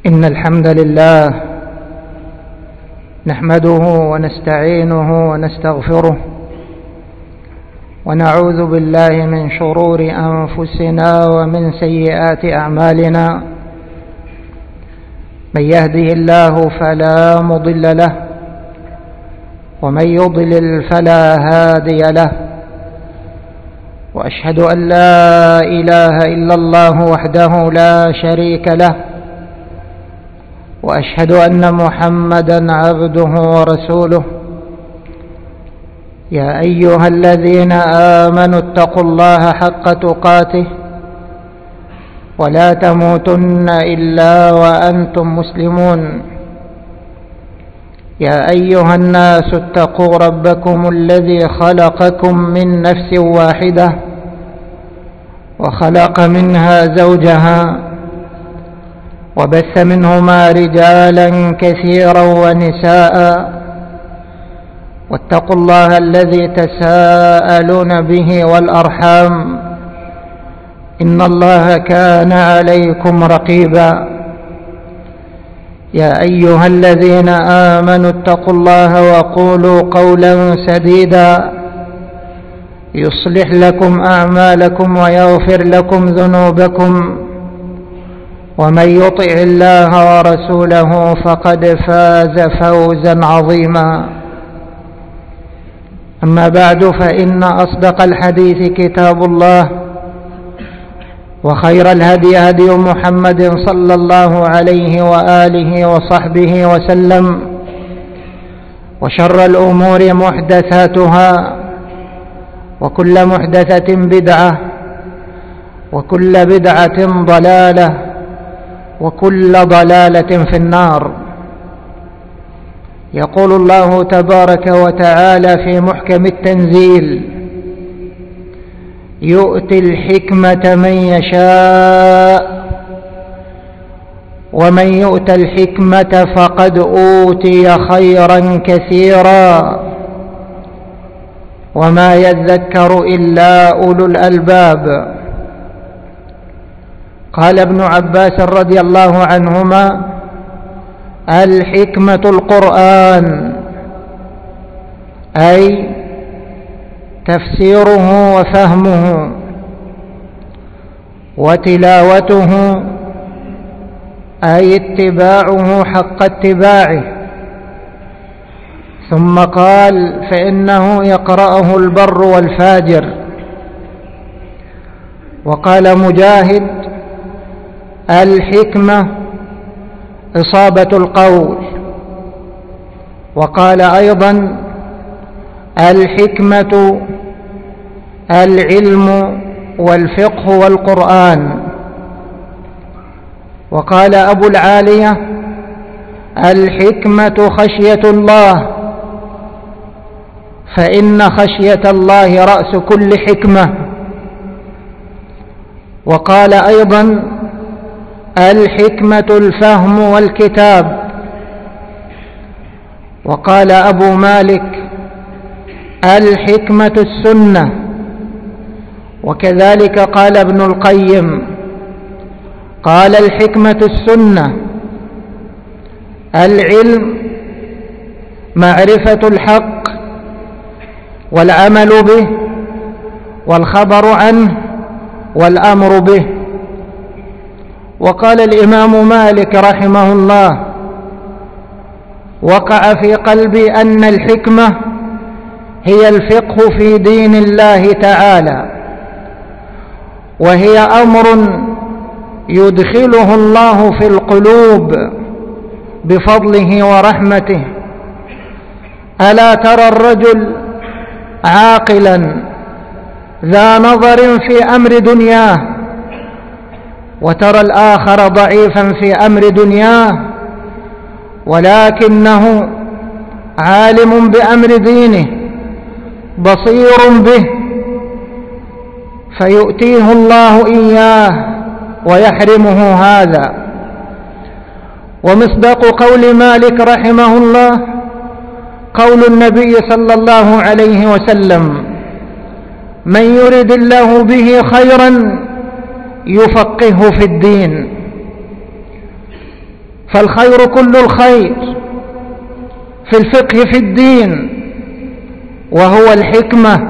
إن الحمد لله نحمده ونستعينه ونستغفره ونعوذ بالله من شرور أنفسنا ومن سيئات أعمالنا. من يهده الله فلا مضل له ومن يضلل فلا هادي له، وأشهد أن لا إله إلا الله وحده لا شريك له، وأشهد أن محمدًا عبده ورسوله. يا أيها الذين آمنوا اتقوا الله حق تقاته ولا تموتن إلا وأنتم مسلمون. يا أيها الناس اتقوا ربكم الذي خلقكم من نفس واحدة وخلق منها زوجها وبث منهما رجالا كثيرا ونساء، واتقوا الله الذي تساءلون به والأرحام إن الله كان عليكم رقيبا. يا أيها الذين آمنوا اتقوا الله وقولوا قولا سديدا يصلح لكم أعمالكم ويغفر لكم ذنوبكم، ومن يطع الله ورسوله فقد فاز فوزا عظيما. أما بعد، فإن أصدق الحديث كتاب الله، وخير الهدي هدي محمد صلى الله عليه وآله وصحبه وسلم، وشر الأمور محدثاتها، وكل محدثة بدعة، وكل بدعة ضلالة، وكل ضلالة في النار. يقول الله تبارك وتعالى في محكم التنزيل: يؤتي الحكمة من يشاء ومن يؤت الحكمة فقد أوتي خيرا كثيرا وما يذكر إلا أولو الألباب. قال ابن عباس رضي الله عنهما: الحكمة القرآن، أي تفسيره وفهمه وتلاوته، أي اتباعه حق اتباعه. ثم قال: فإنه يقرأه البر والفاجر. وقال مجاهد: الحكمة إصابة القول. وقال أيضا: الحكمة العلم والفقه والقرآن. وقال أبو العالية: الحكمة خشية الله، فإن خشية الله رأس كل حكمة. وقال أيضا: الحكمة الفهم والكتاب. وقال أبو مالك: الحكمة السنة. وكذلك قال ابن القيم، قال: الحكمة السنة، العلم معرفة الحق والعمل به والخبر عنه والأمر به. وقال الإمام مالك رحمه الله: وقع في قلبي أن الحكمة هي الفقه في دين الله تعالى، وهي أمر يدخله الله في القلوب بفضله ورحمته. ألا ترى الرجل عاقلا ذا نظر في أمر دنياه، وترى الآخر ضعيفا في أمر دنياه، ولكنه عالم بأمر دينه بصير به، فيؤتيه الله إياه ويحرمه هذا. ومصداق قول مالك رحمه الله قول النبي صلى الله عليه وسلم: من يرد الله به خيرا يفقهه في الدين. فالخير كل الخير في الفقه في الدين وهو الحكمة،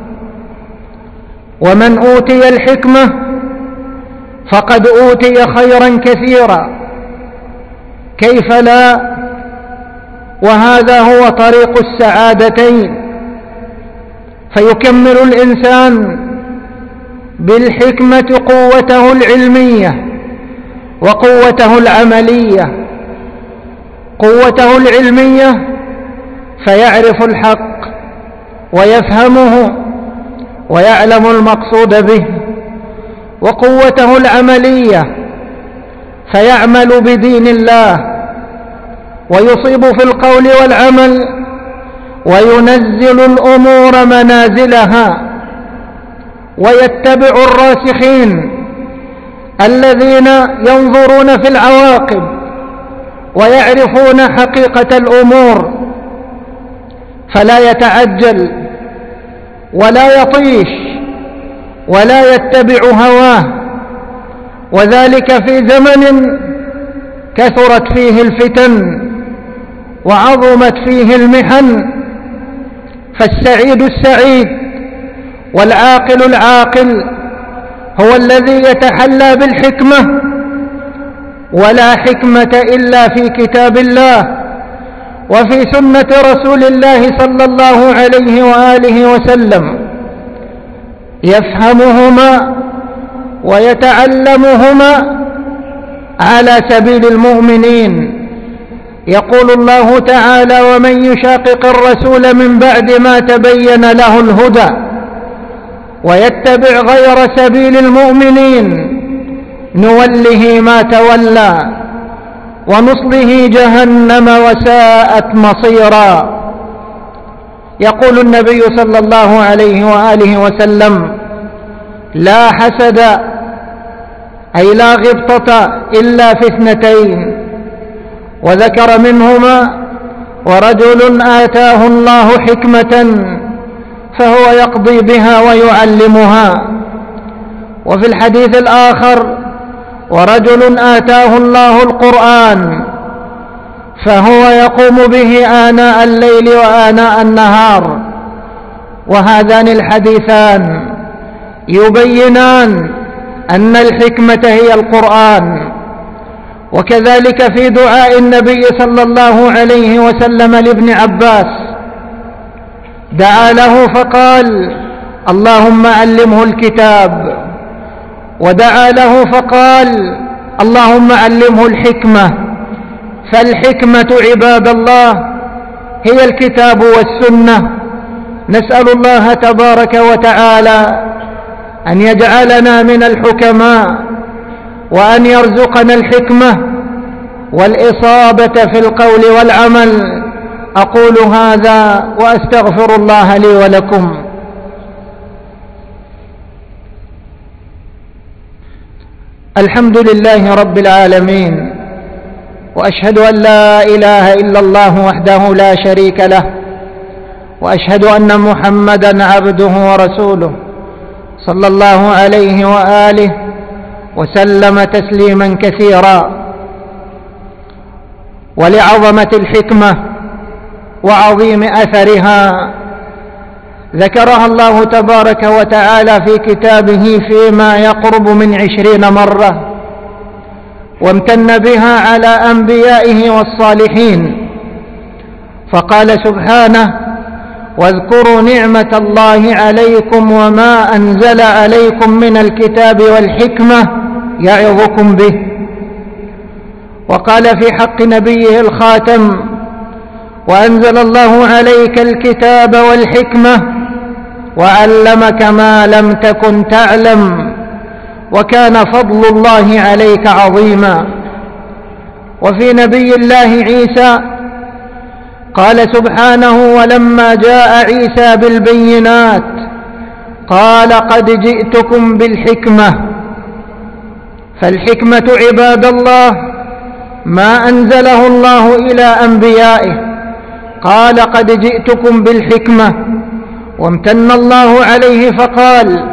ومن أوتي الحكمة فقد أوتي خيرا كثيرا، كيف لا؟ وهذا هو طريق السعادتين، فيكمل الإنسان بالحكمة قوته العلمية وقوته العملية. قوته العلمية فيعرف الحق ويفهمه ويعلم المقصود به، وقوته العملية فيعمل بدين الله ويصيب في القول والعمل وينزل الأمور منازلها، ويتبع الراسخين الذين ينظرون في العواقب ويعرفون حقيقة الأمور، فلا يتعجل ولا يطيش ولا يتبع هواه، وذلك في زمن كثرت فيه الفتن وعظمت فيه المحن. فالسعيد السعيد والعاقل العاقل هو الذي يتحلى بالحكمة، ولا حكمة إلا في كتاب الله وفي سنة رسول الله صلى الله عليه وآله وسلم، يفهمهما ويتعلمهما على سبيل المؤمنين. يقول الله تعالى: ومن يشاقق الرسول من بعد ما تبين له الهدى ويتبع غير سبيل المؤمنين نوله ما تولى ونصله جهنم وساءت مصيرا. يقول النبي صلى الله عليه وآله وسلم: لا حسد، أي لا غبطة إلا في اثنتين، وذكر منهما: ورجل آتاه الله حكمة فهو يقضي بها ويعلمها. وفي الحديث الآخر: ورجل آتاه الله القرآن فهو يقوم به آناء الليل وآناء النهار. وهذان الحديثان يبينان أن الحكمة هي القرآن. وكذلك في دعاء النبي صلى الله عليه وسلم لابن عباس، دعا له فقال: اللهم علمه الكتاب، ودعا له فقال: اللهم علمه الحكمة. فالحكمة عباد الله هي الكتاب والسنة. نسأل الله تبارك وتعالى أن يجعلنا من الحكماء، وأن يرزقنا الحكمة والإصابة في القول والعمل. أقول هذا وأستغفر الله لي ولكم. الحمد لله رب العالمين، وأشهد أن لا إله إلا الله وحده لا شريك له، وأشهد أن محمدًا عبده ورسوله صلى الله عليه وآله وسلم تسليما كثيرا. ولعظمة الحكمة وعظيم أثرها ذكرها الله تبارك وتعالى في كتابه فيما يقرب من 20 مرة، وامتن بها على أنبيائه والصالحين، فقال سبحانه: واذكروا نعمة الله عليكم وما أنزل عليكم من الكتاب والحكمة يعظكم به. وقال في حق نبيه الخاتم: وأنزل الله عليك الكتاب والحكمة وعلمك ما لم تكن تعلم وكان فضل الله عليك عظيما. وفي نبي الله عيسى قال سبحانه: ولما جاء عيسى بالبينات قال قد جئتكم بالحكمة. فالحكمة عباد الله ما أنزله الله إلى أنبيائه، قال قد جئتكم بالحكمة، وامتن الله عليه فقال: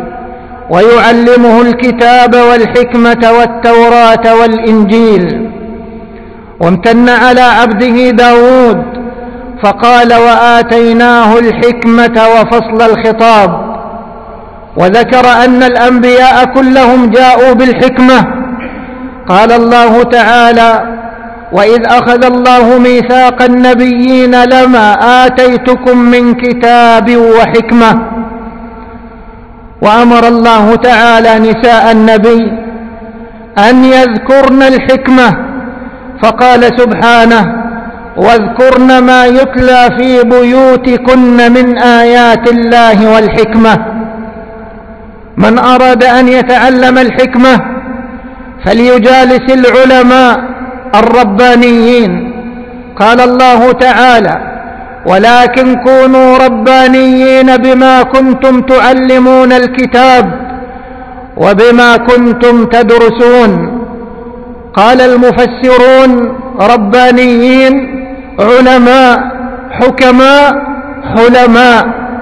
ويعلمه الكتاب والحكمة والتوراة والإنجيل. وامتن على عبده داود فقال: وآتيناه الحكمة وفصل الخطاب. وذكر أن الأنبياء كلهم جاءوا بالحكمة. قال الله تعالى: وإذ أخذ الله ميثاق النبيين لما آتيتكم من كتاب وحكمة. وأمر الله تعالى نساء النبي أن يذكرن الحكمة، فقال سبحانه: واذكرن ما يتلى في بيوتكن من آيات الله والحكمة. من أراد أن يتعلم الحكمة فليجالس العلماء الربانيين. قال الله تعالى: ولكن كونوا ربانيين بما كنتم تعلمون الكتاب وبما كنتم تدرسون. قال المفسرون: ربانيين، علماء، حكماء، حلماء.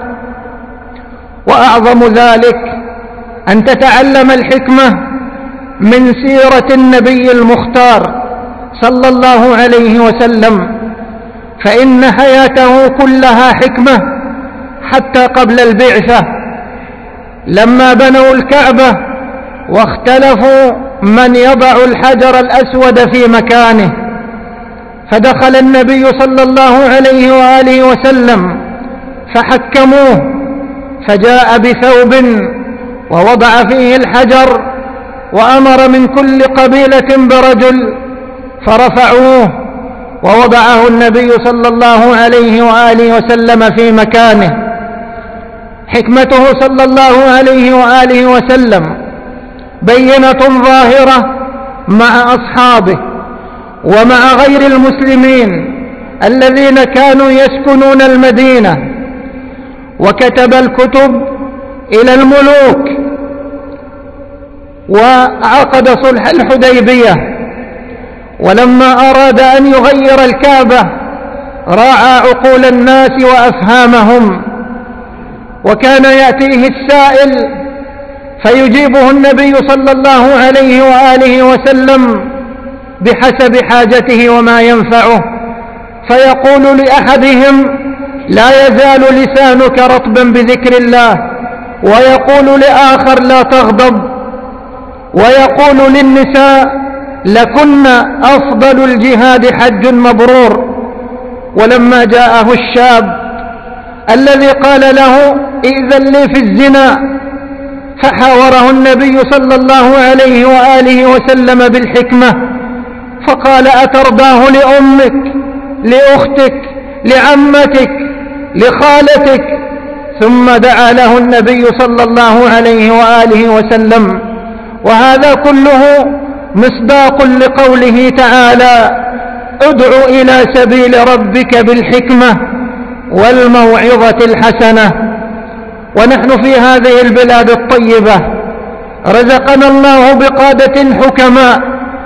وأعظم ذلك أن تتعلم الحكمة من سيرة النبي المختار صلى الله عليه وسلم، فإن حياته كلها حكمة حتى قبل البعثة. لما بنوا الكعبة واختلفوا من يضع الحجر الأسود في مكانه، فدخل النبي صلى الله عليه وآله وسلم فحكموه، فجاء بثوب ووضع فيه الحجر، وأمر من كل قبيلة برجل فرفعوه ووضعه النبي صلى الله عليه وآله وسلم في مكانه. حكمته صلى الله عليه وآله وسلم بينة ظاهرة مع أصحابه ومع غير المسلمين الذين كانوا يسكنون المدينة، وكتب الكتب إلى الملوك، وعقد صلح الحديبية. ولما أراد أن يغير الكعبة راعى عقول الناس وأفهامهم، وكان يأتيه السائل فيجيبه النبي صلى الله عليه وآله وسلم بحسب حاجته وما ينفعه، فيقول لأحدهم: لا يزال لسانك رطبا بذكر الله، ويقول لآخر: لا تغضب، ويقول للنساء: لكن أفضل الجهاد حج مبرور. ولما جاءه الشاب الذي قال له: إذن لي في الزنا، فحاوره النبي صلى الله عليه وآله وسلم بالحكمة، فقال: أترضاه لأمك، لأختك، لعمتك، لخالتك؟ ثم دعا له النبي صلى الله عليه وآله وسلم. وهذا كله مصداق لقوله تعالى: ادع إلى سبيل ربك بالحكمة والموعظة الحسنة. ونحن في هذه البلاد الطيبة رزقنا الله بقادة حكماء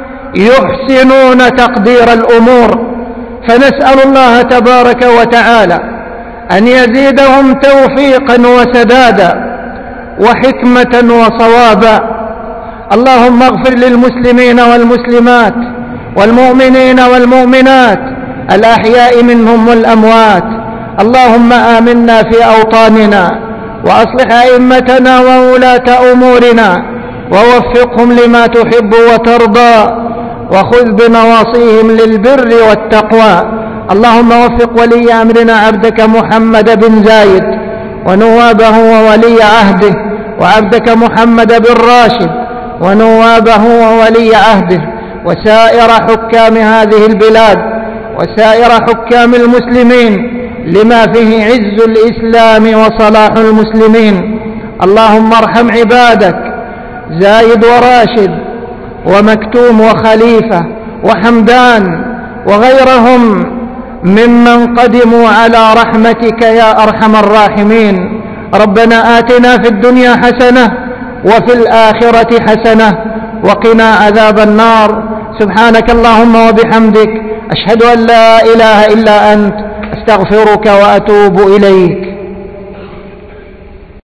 يحسنون تقدير الأمور، فنسأل الله تبارك وتعالى أن يزيدهم توفيقا وسدادا وحكمة وصوابا. اللهم اغفر للمسلمين والمسلمات والمؤمنين والمؤمنات الأحياء منهم والأموات. اللهم آمنا في أوطاننا، وأصلح أئمتنا وولاة أمورنا، ووفقهم لما تحب وترضى، وخذ بنواصيهم للبر والتقوى. اللهم وفق ولي أمرنا عبدك محمد بن زايد ونوابه وولي عهده، وعبدك محمد بن راشد ونوابه وولي عهده، وسائر حكام هذه البلاد، وسائر حكام المسلمين، لما فيه عز الإسلام وصلاح المسلمين. اللهم ارحم عبادك زايد وراشد ومكتوم وخليفة وحمدان وغيرهم ممن قدموا على رحمتك يا أرحم الراحمين. ربنا آتنا في الدنيا حسنة وفي الآخرة حسنة وقنا عذاب النار. سبحانك اللهم وبحمدك، أشهد أن لا إله إلا أنت، أستغفرك وأتوب إليك.